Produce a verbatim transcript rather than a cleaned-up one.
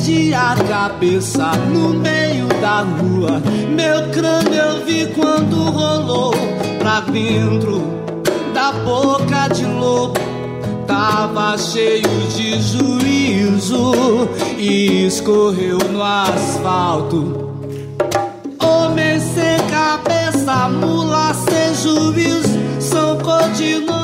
perdi a cabeça no meio da rua. Meu crânio eu vi quando rolou pra dentro da boca de lobo. Tava cheio de juízo e escorreu no asfalto. Homem sem cabeça, mula sem juízo, são cor de novo.